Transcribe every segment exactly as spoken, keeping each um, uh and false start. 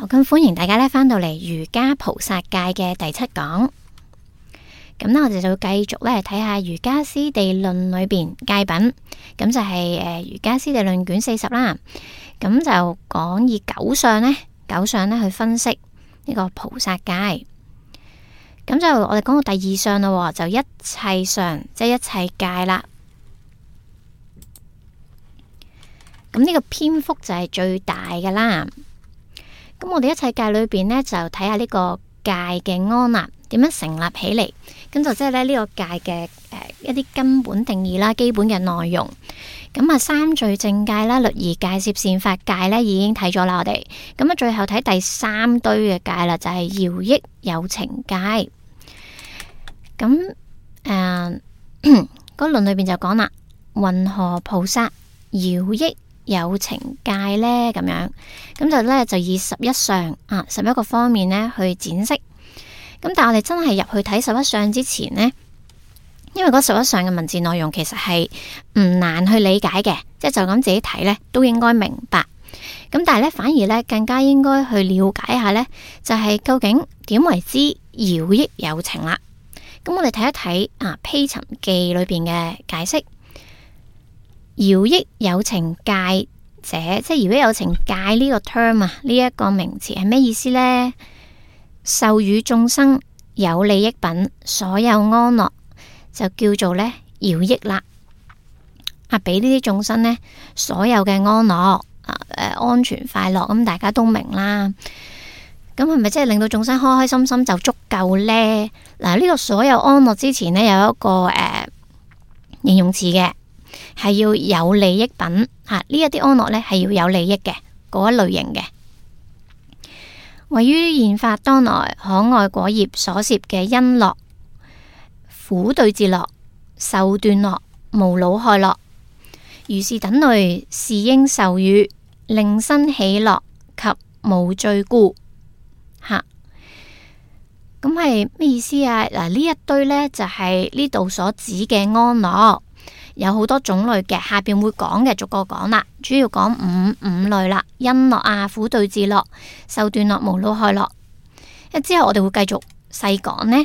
咁歡迎大家咧翻到嚟瑜伽菩薩戒嘅第七講。咁呢，我哋就繼續咧睇下瑜伽師地論裏邊戒品，咁就係誒瑜伽師地論卷四十啦。咁就講以九相呢，九相呢去分析呢個菩薩戒。咁就我哋講到第二相啦，就一切相，即係一切戒啦。咁呢個篇幅就係最大嘅啦。咁我哋一切戒裏邊呢，就睇下呢個戒嘅安立點樣成立起嚟。咁就即係咧呢個戒嘅誒、呃、一啲根本定義啦，基本嘅內容。咁啊，三聚正戒啦、律儀戒、攝善法戒呢已經睇咗啦，我哋。咁啊，最後睇第三堆嘅戒啦，就係饒益有情戒。咁誒，嗰論裏邊就講啦，云何菩薩饒益有情戒呢？咁樣，咁就咧就以十一相啊，十一個方面咧去展釋。咁但係我哋真係入去睇十一相之前呢，因為嗰十一相嘅文字內容其實係唔難去理解嘅，即係就咁自己睇咧都應該明白。咁但係咧反而咧更加應該去了解一下咧，就係、是、究竟點為之饒益有情啦。咁我哋睇一睇啊，披塵記裏邊嘅解釋。饒益有情戒者，即係饒益有情戒呢個 term 啊，呢一個名詞係咩意思呢？授予眾生有利益品，所有安樂就叫做咧饒益啦。啊，俾呢啲眾生呢，所有嘅安樂啊，誒，安全快樂，咁大家都明啦。咁係咪即係令到眾生開開心心就足夠呢？嗱，呢個所有安樂之前呢，有一個誒、呃、形容詞嘅。係要有利益品吓，呢一啲安樂呢係要有利益嘅嗰一類型嘅。位於現法當來可愛果業所攝嘅欣樂、苦對治樂、受斷樂、無惱害樂，如是等類，是應授予，令生喜樂及無罪故。吓，咁係咩意思啊？嗱，呢一堆呢就係呢度所指嘅安樂。有好多種類嘅，下邊會講嘅，逐個講啦。主要講五五類啦，欣樂啊、苦對治樂、受斷樂、無惱害樂。一之後我哋會繼續細講呢。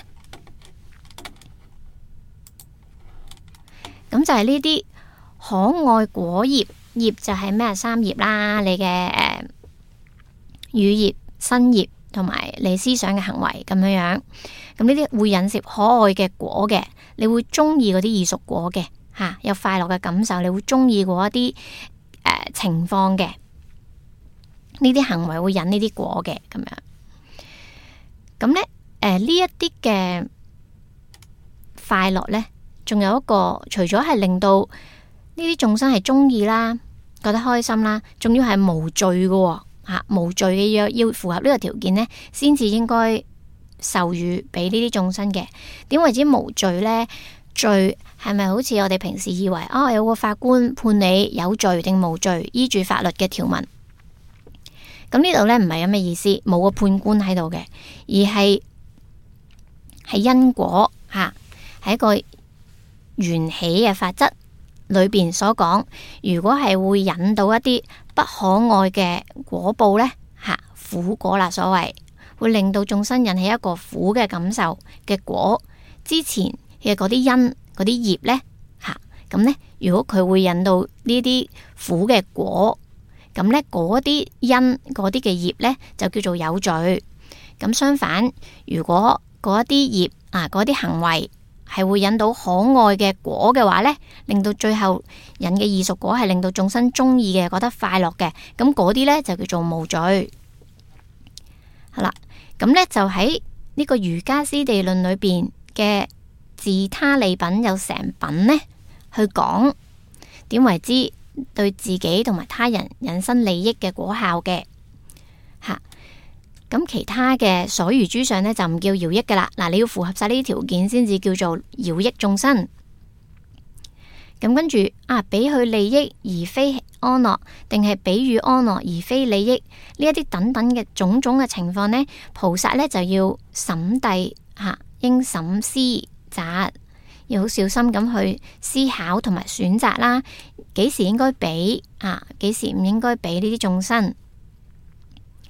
咁就係呢啲可愛果業，業就係咩？三業啦，你嘅誒語業、身業同埋你思想嘅行為咁樣樣。咁呢啲會引涉可愛嘅果嘅，你會中意嗰啲異熟果嘅。吓、啊，有快樂嘅感受，你會中意嗰一啲誒情況嘅，呢啲行為會引呢啲果嘅咁樣。咁咧，誒呢一啲嘅快樂咧，仲有一個，除咗係令到呢啲眾生係中意啦，覺得開心啦，仲要係無罪嘅、哦，吓、啊、無罪嘅要要符合呢個條件咧，先至應該授予俾呢啲眾生嘅。點為之無罪咧？罪係咪好似我哋平時以為啊、哦，有個法官判你有罪定無罪，依住法律嘅條文？咁呢度呢，唔係咁嘅意思，冇個判官喺度嘅，而係係因果吓，係一個緣起嘅法則裏邊所講。如果係會引到一啲不可愛嘅果報呢，吓、啊、苦果啦，所謂會令到眾生引起一個苦嘅感受嘅果之前。嘅嗰啲因嗰啲業呢，吓咁呢，如果佢會引到呢啲苦嘅果，咁呢嗰啲因嗰啲嘅業呢，就叫做有罪。咁相反，如果嗰一啲業啊嗰啲行為係會引到可愛嘅果嘅話呢，令到最後引嘅異熟果係令到眾生中意嘅，覺得快樂嘅，咁嗰啲呢，就叫做無罪。好啦，咁呢，就喺呢個瑜伽師地論裏邊嘅。自他利品有成品呢，去講點為之對自己同埋他人引申利益嘅果效嘅吓。咁其他嘅所餘諸相呢，就唔叫饒益噶啦。嗱，你要符合晒呢啲條件先至叫做饒益眾生。咁跟住啊，俾佢利益而非安樂，定係俾予安樂而非利益呢一啲等等嘅種種嘅情況呢，菩薩呢就要審諦吓，應審思。要好小心咁去思考同埋選擇啦，幾時應該俾啊，幾時唔應該俾呢啲眾生。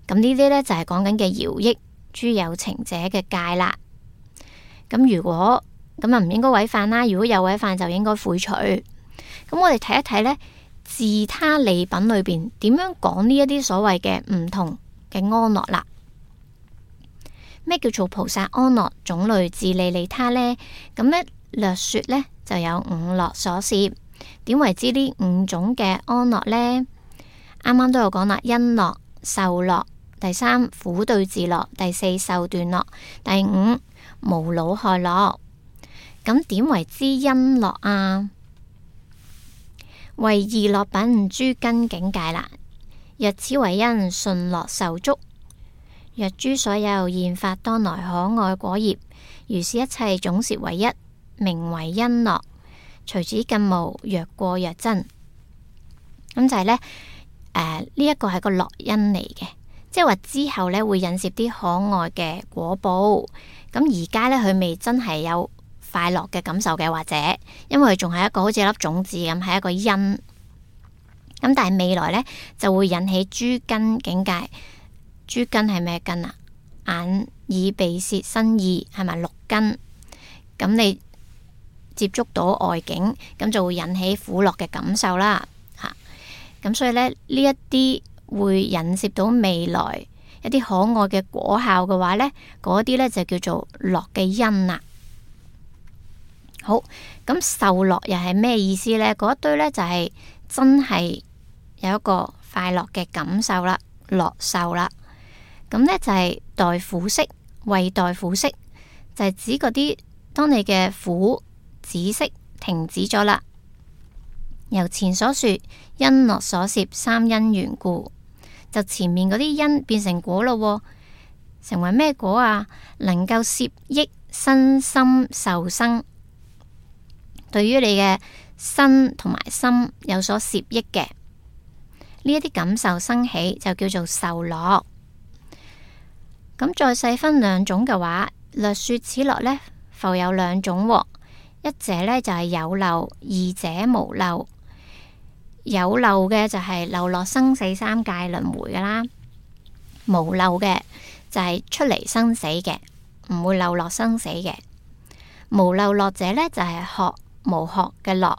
咁呢啲呢，就係講緊嘅饒益諸有情者嘅戒啦。咁如果咁啊唔應該違犯啦，如果有違犯就應該悔除。咁我哋睇一睇呢，自他利品裏邊點樣講呢一啲所謂嘅唔同嘅安樂啦。咩叫做菩薩安樂種類自利利他呢？咁呢略說呢就有五樂所攝。點為之呢五種嘅安樂呢？啱啱都有講啦，因樂、受樂，第三苦對治樂，第四受斷樂，第五無惱害樂。咁點為之因樂啊？為二樂品諸根境界啦。若此為因，順樂受足。若諸所有現法當來可愛果業，如是一切總攝為一，名為因樂。除此更無，若過若增。咁就係呢，誒呢一個係個樂因嚟嘅，即係話之後呢會引涉啲可愛嘅果報。咁而家呢，佢未真係有快樂嘅感受嘅，或者因為佢仲係一個好似一粒種子咁，係一個因。咁但係未來呢，就會引起諸根境界。諸根係咩根啊？眼耳鼻舌身意係咪六根？咁你接觸到外境，咁就會引起苦樂嘅感受啦。吓，咁所以呢，呢一啲會引涉到未來一啲可愛嘅果效嘅話呢，嗰啲呢就叫做樂嘅因啦。好，咁受樂又係咩意思呢？嗰一堆呢就係真係有一個快樂嘅感受啦，樂受啦。咁呢就係待苦息，為待苦息就係指嗰啲當你嘅苦止息停止咗啦。由前所說因樂所攝三因緣故，就前面嗰啲因變成果咯，成為咩果啊？能夠攝益身心受生，對於你嘅身同埋心有所攝益嘅呢一啲感受生起，就叫做受樂。咁再細分兩種嘅話，略說此樂呢，復有兩種，一者呢就係有漏，二者無漏。有漏嘅就係流落生死三界輪迴噶啦，無漏嘅就係出嚟生死嘅，唔會流落生死嘅。無漏樂者呢，就係學無學嘅樂，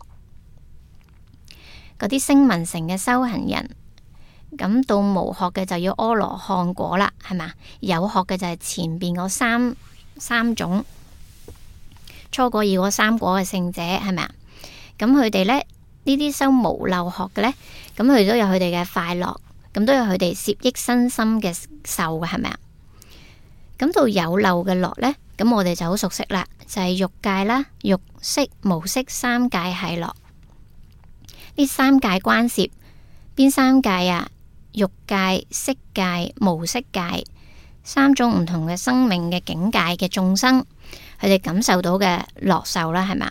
嗰啲聲聞乘嘅修行人。咁到無學嘅就要阿羅漢果啦，係嘛？有學嘅就係前邊嗰三三種初果、二果、三果嘅聖者，係咪啊？咁佢哋呢，呢啲修無漏學嘅呢，咁佢哋都有佢哋嘅快樂，咁都有佢哋攝益身心嘅受嘅，係咪啊？咁到有漏嘅樂呢，咁我哋就好熟悉啦，就係欲界啦、欲色、無色三界係樂。呢三界關涉邊三界啊？欲界、色界、無色界，三種唔同嘅生命嘅境界嘅眾生，佢哋感受到嘅樂受啦，係嘛？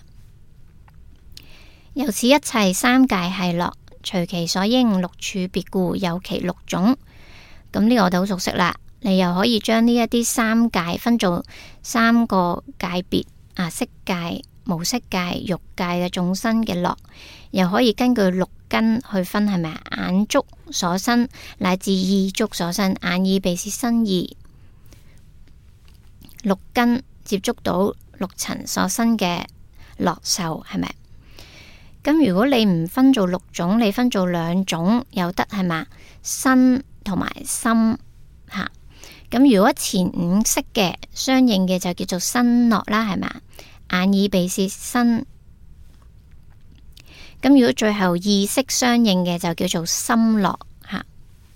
由此一切三界係樂，隨其所應六處別故，有其六種。咁呢個我哋好熟悉啦。你又可以將呢一啲三界分做三個界別啊，色界、無色界、欲界嘅眾生嘅樂，又可以根據六根去分，係咪啊？眼觸所生乃至意觸所生，眼耳鼻舌身意，六根接觸到六塵所生嘅樂受，係咪？咁如果你唔分做六種，你分做兩種又得，係嘛？身同埋心吓。咁如果前五識嘅相應嘅就叫做身樂啦，係嘛？眼耳鼻舌身。咁如果最後意識相應嘅就叫做心樂吓。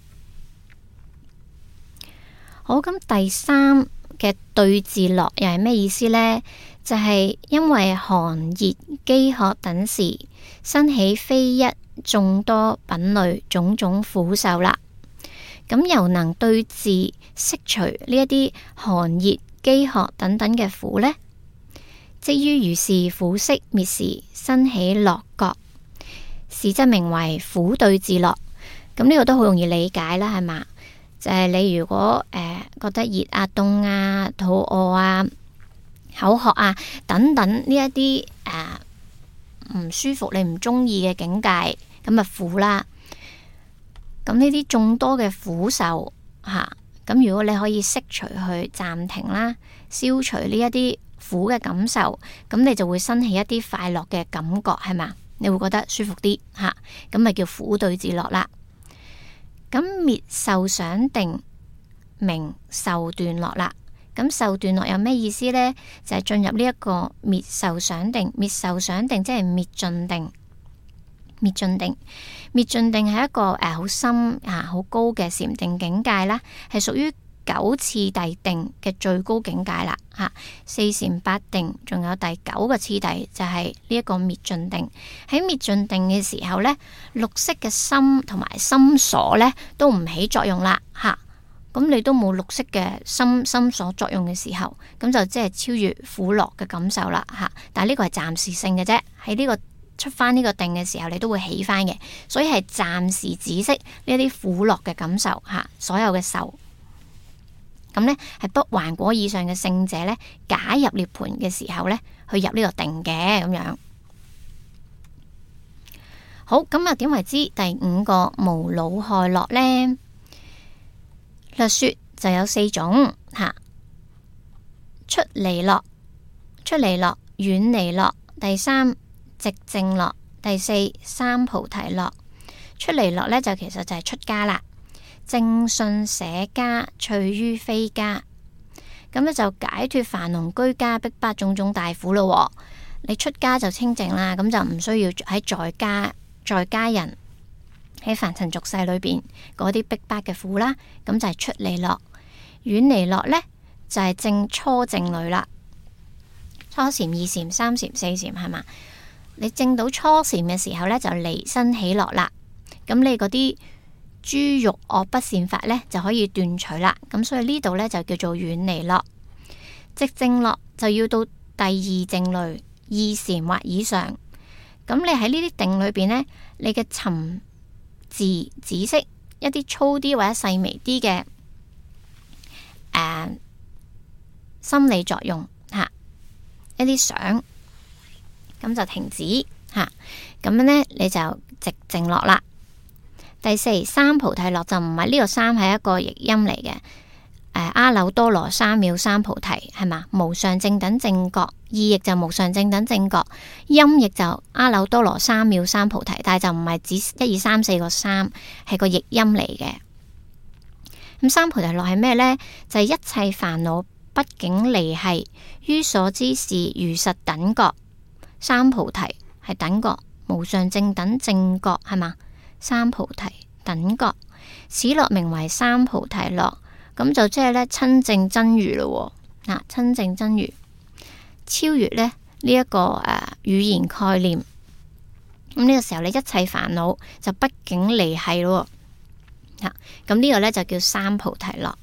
好，咁第三嘅對治樂又係咩意思呢？就係、是、因為寒熱飢渴等時，生起非一眾多品類種種苦受啦。咁又能對治釋除呢一啲寒熱飢渴等等嘅苦呢？即於如是苦息滅時，生起樂覺，是則名為苦對治樂。咁呢個都好容易理解啦，係嘛？就係、是、你如果誒、呃、覺得熱啊、凍啊、肚餓啊、口渴啊等等呢一啲誒唔舒服、你唔中意嘅境界，咁啊苦啦。咁呢啲眾多嘅苦受吓。咁如果你可以釋除去暫停啦，消除呢一啲苦嘅感受，咁你就會生起一啲快樂嘅感覺，係嘛？你會覺得舒服啲吓，咁咪叫苦對治樂啦。咁滅受想定，名受斷樂啦。咁受斷樂有咩意思呢？就係、是、進入呢一個滅受想定，滅受想定即係滅盡定。滅盡定，滅盡定係一個誒好、呃、深啊好高嘅禪定境界啦，係屬於九次第定嘅最高境界啦。吓、啊，四禪八定，仲有第九個次第就係呢一個滅盡定。喺滅盡定嘅時候呢，綠色嘅心同埋心所呢都唔起作用啦。吓、啊，咁你都冇綠色嘅心心所作用嘅時候，咁就即係超越苦樂嘅感受啦。吓、啊，但係呢個係暫時性嘅啫，喺呢、這個。出翻呢個定嘅時候，你都會起翻嘅，所以係暫時止息呢一啲苦樂嘅感受吓，所有嘅受咁呢係不還果以上嘅聖者呢，假入涅槃嘅時候呢，去入呢個定嘅咁樣。好，咁啊，點為之第五個無惱害樂呢？略說就有四種吓：出離樂、出離樂、遠離樂，第三。寂靜樂，第四三菩提樂。出離樂呢，就其實就係出家啦，正信捨家，趣於非家，咁呢就解脫樊籠居家逼迫種種大苦咯。你出家就清淨啦，咁就唔需要喺在，在家在家人喺凡塵俗世裏邊嗰啲逼迫嘅苦啦，咁就係出離樂。遠離樂呢，就係正初靜慮啦，初禪、二禪、三禪、四禪係嘛？你證到初禪嘅時候呢，就離身喜樂啦。咁你嗰啲諸欲惡不善法呢，就可以斷除啦。咁所以呢度呢，就叫做遠離樂。寂靜樂就要到第二靜慮二禪或以上。咁你喺呢啲定裏邊呢，你嘅尋伺止息一啲粗啲或者細微啲嘅誒心理作用吓、啊，一啲想。咁就停止吓，咁樣呢，你就寂靜樂啦。第四三菩提樂就唔係呢個三係一個譯音嚟嘅，誒、呃、阿耨多羅三藐三菩提係嘛？無上正等正覺，意譯就無上正等正覺，音譯就阿耨多羅三藐三菩提，但係就唔係指一二三四個三，係個譯音嚟嘅。咁三菩提樂係咩呢？就係、是、一切煩惱畢竟離繫，於所知是如實等覺。三菩提係等覺，無上正等正覺係嘛？三菩提等覺，此樂名為三菩提樂。咁就即係咧親證真如咯。嗱，親證真如超越咧呢一個誒語言概念。咁呢個時候你一切煩惱就畢竟離繫咯。吓，咁呢個咧就叫三菩提樂。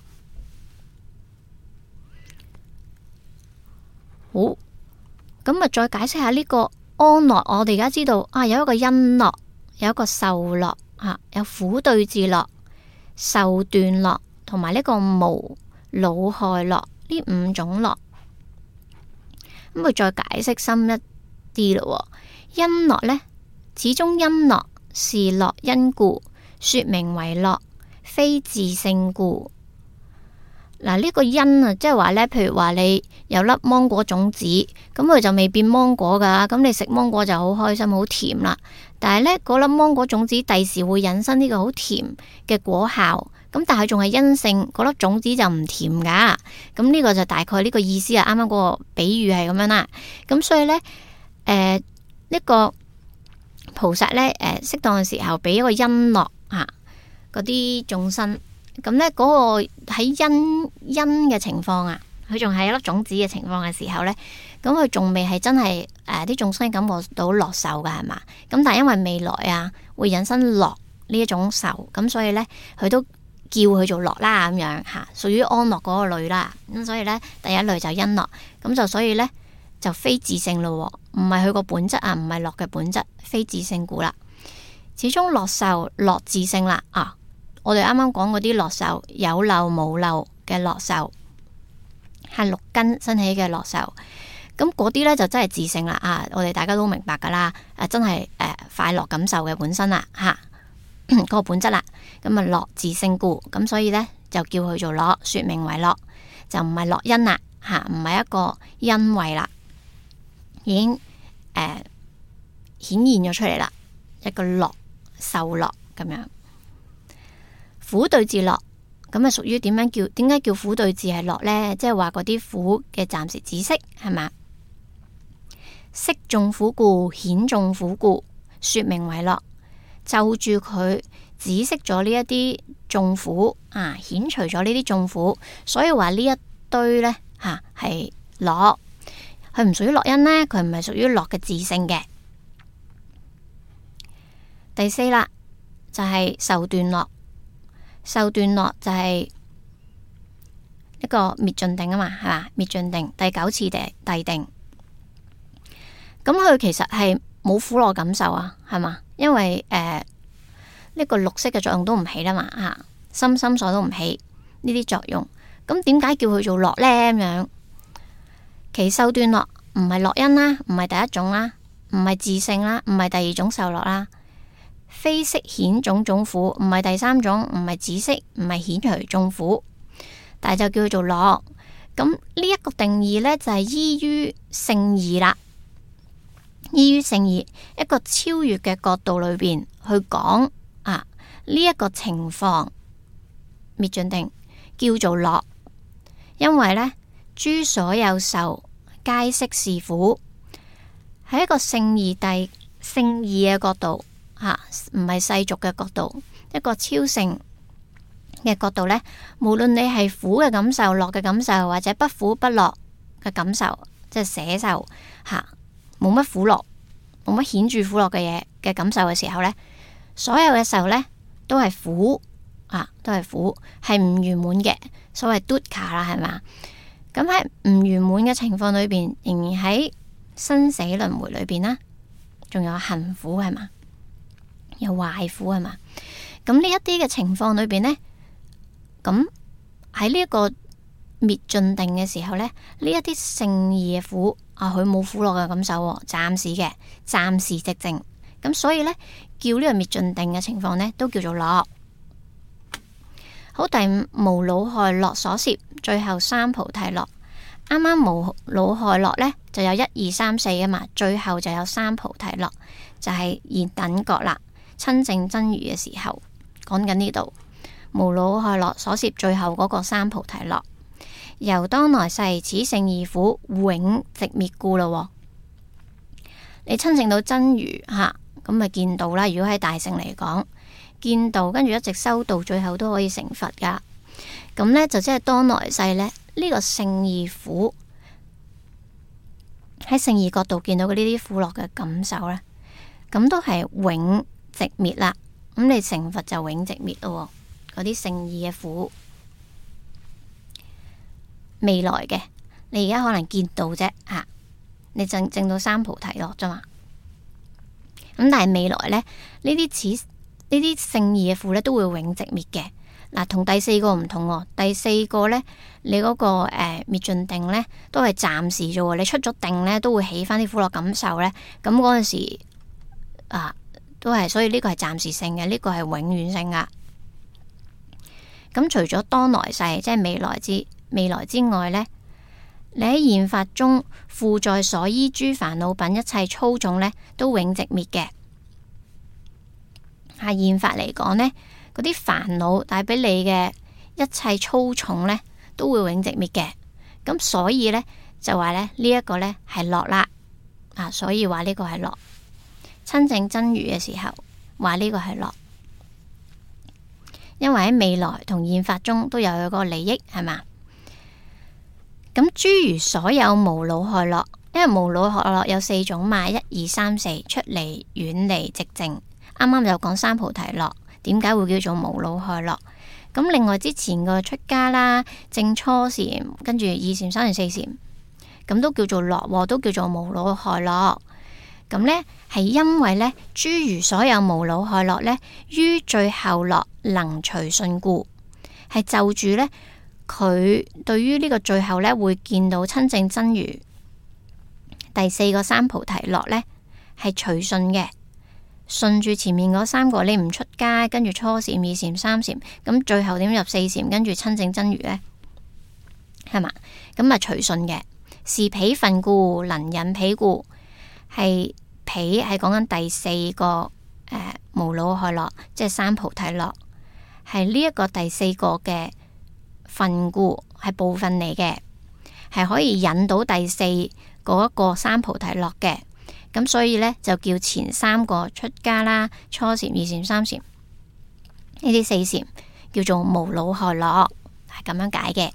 好。咁啊，再解釋下呢個安樂。我哋而家知道啊，有一個因樂，有一個受樂，吓有苦對治樂、受斷樂同埋呢個無惱害樂呢五種樂。咁佢再解釋深一啲咯。因樂呢，始終因樂是樂因故，說名為樂，非自性故。嗱，呢個因啊，即係話呢，譬如話你有粒芒果種子，咁佢就未變芒果噶，咁你食芒果就好開心，好甜啦。但係呢，嗰粒芒果種子第時會引申呢個好甜嘅果效，咁但係仲係因性，嗰粒種子就唔甜噶。咁呢個就大概呢個意思啊。啱啱嗰個比喻係咁樣啦。咁所以呢，誒、呃、呢、呢個菩薩呢，誒、呃、適當嘅時候俾一個因樂吓嗰啲眾生。咁呢嗰個喺因因嘅情況啊，佢仲係一粒種子嘅情況嘅時候呢，咁佢仲未係真係誒啲眾生感覺到樂受噶係嘛？咁但係因為未來啊會引申樂呢一種受，咁所以呢，佢都叫佢做樂啦咁樣吓，屬於安樂嗰個類啦。咁所以呢，第一類就因樂，咁就所以呢，就非自性咯，唔係佢個本質啊，唔係樂嘅本質，非自性故啦。始終樂受樂自性啦啊！我哋啱啱講嗰啲樂受，有漏冇漏嘅樂受，係六根生起嘅樂受。咁嗰啲呢，就真係自性啦啊！我哋大家都明白噶啦，誒、啊，真係誒、呃、快樂感受嘅本身啦吓，嗰、啊那個本質啦。咁啊樂自性故，咁所以呢， 就叫佢做樂，說名為樂，就唔係樂因啦，吓，唔係一個因為啦，已經誒、呃、顯現咗出嚟啦，一個樂，受樂咁樣。苦對治樂，咁啊屬於點樣叫？點解叫苦對治係樂呢？即係話嗰啲苦嘅暫時止息，係嘛？息眾苦故，顯眾苦故，說名為樂。就住佢止息咗呢一啲眾苦啊，顯除咗呢啲眾苦，所以話呢一堆呢吓係樂，佢唔屬於樂因呢，佢唔係屬於樂嘅自性嘅。第四啦，就係受斷樂。受斷樂就係一個滅盡定啊嘛，係嘛？滅盡定第九次地諦定，咁佢其實係冇苦樂感受啊，係嘛？因為誒呢、呃這個綠色嘅作用都唔起啦嘛，吓心心所都唔起呢啲作用，咁點解叫佢做樂呢？咁樣其受斷樂唔係樂因啦，唔係第一種啦，唔係自性啦，唔係第二種受樂啦。非息顯種種苦，唔係第三種，唔係止息，唔係顯除眾苦，但係就叫佢做樂。咁呢一個定義呢，就係、是、依於聖義啦，依於聖義一個超越嘅角度裏邊去講啊呢一、這個情況滅盡定叫做樂，因為呢，諸所有受皆悉是苦，喺一個聖義第聖義嘅角度。吓，唔係世俗嘅角度，一個超性嘅角度呢，無論你係苦嘅感受、樂嘅感受，或者不苦不樂嘅感受，即係捨受吓，冇乜苦樂，冇乜顯著苦樂嘅嘢嘅感受嘅時候呢，所有嘅受呢都係苦啊，都係苦，係唔圓滿嘅，所謂 dukkha 啦，係嘛？咁喺唔圓滿嘅情況裏邊，仍然喺生死輪迴裏邊啦，仲有行苦係嘛？有壞苦係嘛？咁呢一啲嘅情況裏邊呢，咁喺呢一個滅盡定嘅時候呢，呢一啲聖義嘅苦啊，佢冇苦樂嘅感受，暫時嘅，暫時寂靜。咁所以呢，叫呢個滅盡定嘅情況呢，都叫做樂。好，第五無惱害樂所攝，最後三菩提樂。啱啱無惱害樂呢，就有一二三四啊嘛，最後就有三菩提樂，就係現等覺啦。親證真如嘅時候，講緊呢度無惱害樂所攝最後嗰個三菩提樂，由當來世此聖義苦永寂滅故咯。你親證到真如吓，咁咪見到啦。如果喺大乘嚟講，見到跟住一直修到最後都可以成佛噶。咁呢，就即係當來世呢，呢、呢個聖義苦喺聖義角度見到嘅呢啲苦樂嘅感受呢，咁都係永寂滅啦，咁你成佛就永寂滅咯。嗰啲聖義嘅苦，未來嘅你而家可能見到啫吓，你證證到三菩提樂啫嘛。咁但係未來呢，呢啲此呢啲聖義嘅苦呢，都會永寂滅嘅。嗱，同第四個唔同喎。第四個呢，你嗰、嗰個誒滅盡定呢，都係暫時啫。你出咗定呢，都會起翻啲苦樂感受呢。咁嗰陣時啊。都係，所以呢個係暫時性嘅，呢個係永遠性噶。咁除咗當來世，即係未來之未來之外呢，你喺現法中附在所依諸煩惱品一切粗重呢，都永寂滅嘅。喺現法嚟講呢，嗰啲煩惱帶俾你嘅一切粗重呢，都會永寂滅嘅。咁所以呢，就話呢，呢一個呢係樂啦，啊，所以話呢個係樂。親證真如嘅時候，話呢個係樂，因為喺未來同現法中都有一個利益，係嘛？咁諸如所有無惱害樂，因為無惱害樂有四種嘛，一二三四，出離、遠離、寂靜。啱啱就講三菩提樂，點解會叫做無惱害樂？咁另外之前個出家啦、正初禪，跟住二禪、三禪、四禪，咁都叫做樂，都叫做無惱害樂。咁呢係因為呢諸如所有無惱害樂呢，於最後樂能隨順故，係就住呢，佢對於呢個最後呢會見到親證真如。第四個三菩提樂呢係隨順嘅， 順住前面嗰三個，你唔出家，跟住初禪、二禪、三禪，咁最後點入四禪，跟住親證真如呢？係嘛？咁啊隨順嘅，是彼分故，能引彼故，係彼係講緊第四個誒、呃、無老害樂，即係三菩提樂，係呢一個第四個嘅分故，係部分嚟嘅，係可以引到第四嗰一個三菩提樂嘅。咁所以呢，就叫前三個出家啦，初禪、二禪、三禪，呢啲四禪叫做無老害樂，係咁樣解嘅。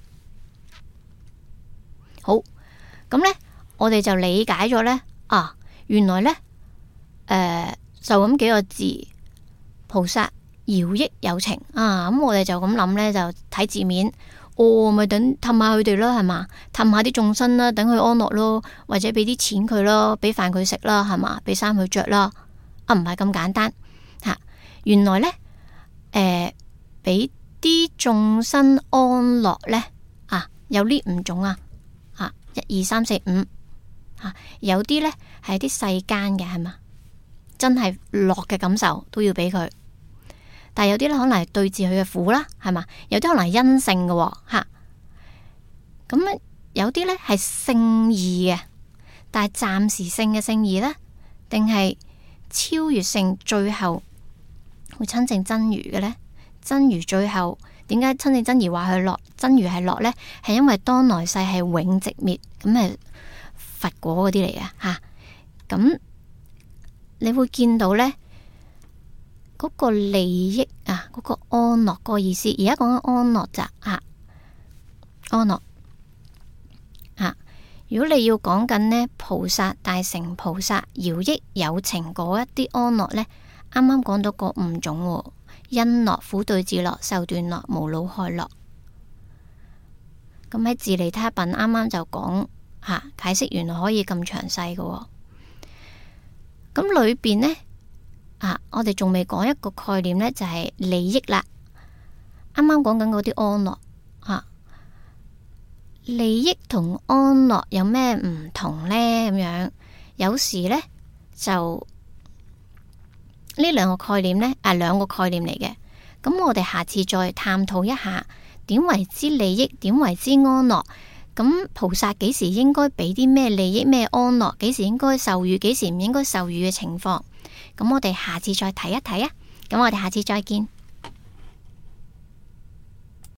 好，咁呢，我哋就理解咗呢。啊，原來呢，誒、呃，就咁幾個字，菩薩饒益有情啊，咁我哋就咁諗呢，就睇字面。哦，咪等氹下佢哋咯，係嘛？氹下啲眾生啦，等佢安樂咯，或者俾啲錢佢咯，俾飯佢食啦，係嘛？俾衫佢着啦。啊，唔係咁簡單吓、啊。原來呢，誒、呃，俾啲眾生安樂呢，啊，有呢五種啊，啊，一二三四五，啊，有啲呢係啲世間嘅，係嘛？真係樂嘅感受都要俾佢。但係有啲咧可能係對治佢嘅苦啦，係嘛？有啲可能係因性嘅吓，咁、啊、有啲咧係聖義嘅，但係暫時性嘅聖義呢，定係超越性，最後會親證真如嘅呢？真如最後點解親證真如話佢樂？真如係樂呢？係因為當來世係永寂滅，咁係佛果嗰啲嚟嘅吓。咁、啊、你會見到呢。嗰個利益啊，嗰、嗰個安樂個意思，而家講緊安樂咋吓？安樂啊！如果你要講緊呢，菩薩大乘菩薩饒益有情嗰一啲安樂呢，啱啱講到嗰五種、哦，因樂、苦對治樂、受斷樂、無老害樂。咁喺自利他品啱啱就講吓、啊，解釋原來可以咁詳細嘅。咁裏邊呢？啊！我哋仲未講一個概念呢，就係、是、利益啦。啱啱講緊嗰啲安樂，吓、啊、利益同安樂有咩唔同呢？咁樣有時呢，就呢兩個概念呢，啊兩個概念嚟嘅。咁我哋下次再探討一下，點為之利益，點為之安樂。咁菩薩幾時應該俾啲咩利益，咩安樂？幾時應該授予，幾時唔應該授予嘅情況？咁我哋下次再睇一睇啊！咁我哋下次再見。